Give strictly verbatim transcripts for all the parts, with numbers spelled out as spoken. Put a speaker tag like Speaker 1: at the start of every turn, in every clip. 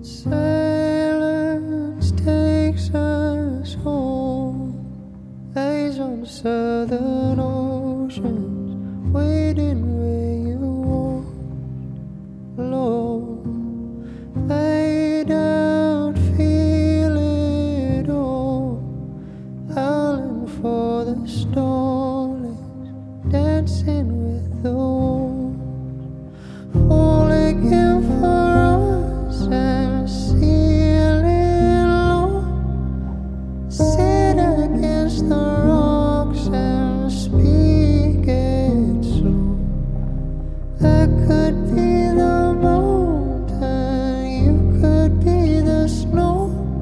Speaker 1: Silence takes us home, eyes on the southern oceans, waiting where you walk alone. Laid out, feel it all, howling for the storms, dancing with the wolves, fall again for us and ceiling low. Sit against the rocks and speak it slow. That could be the mountain, you could be the snow.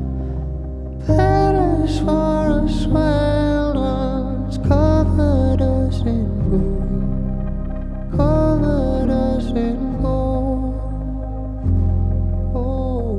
Speaker 1: Palace for us wild ones, covered us in gold, covered us in gold. Oh.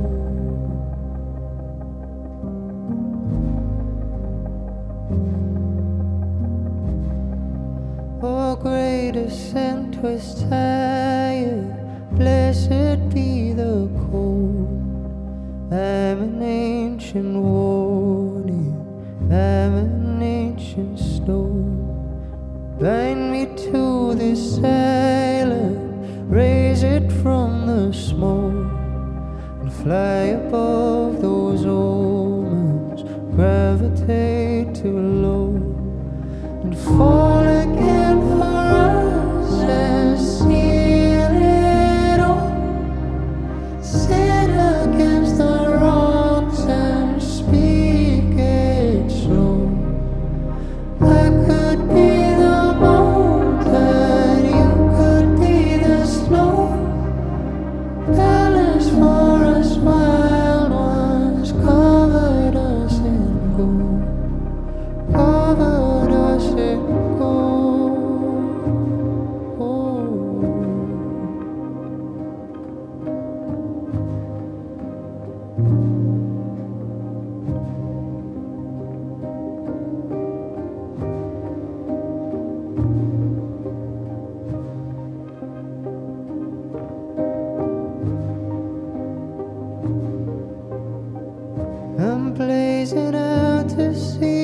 Speaker 1: Oh, great ascent was tired, blessed be the cold. I'm an ancient warning, I'm an ancient stone. Bind me to this island, raise it from the smoke, and fly above those omens, gravitate too low, and fall again for us and seal it all. Sit against the rocks and speak it slow. I could be the mountain, you could be the snow. Balance for us wild ones, covered us in gold, covered us in gold. Oh. I'm blazing out to sea.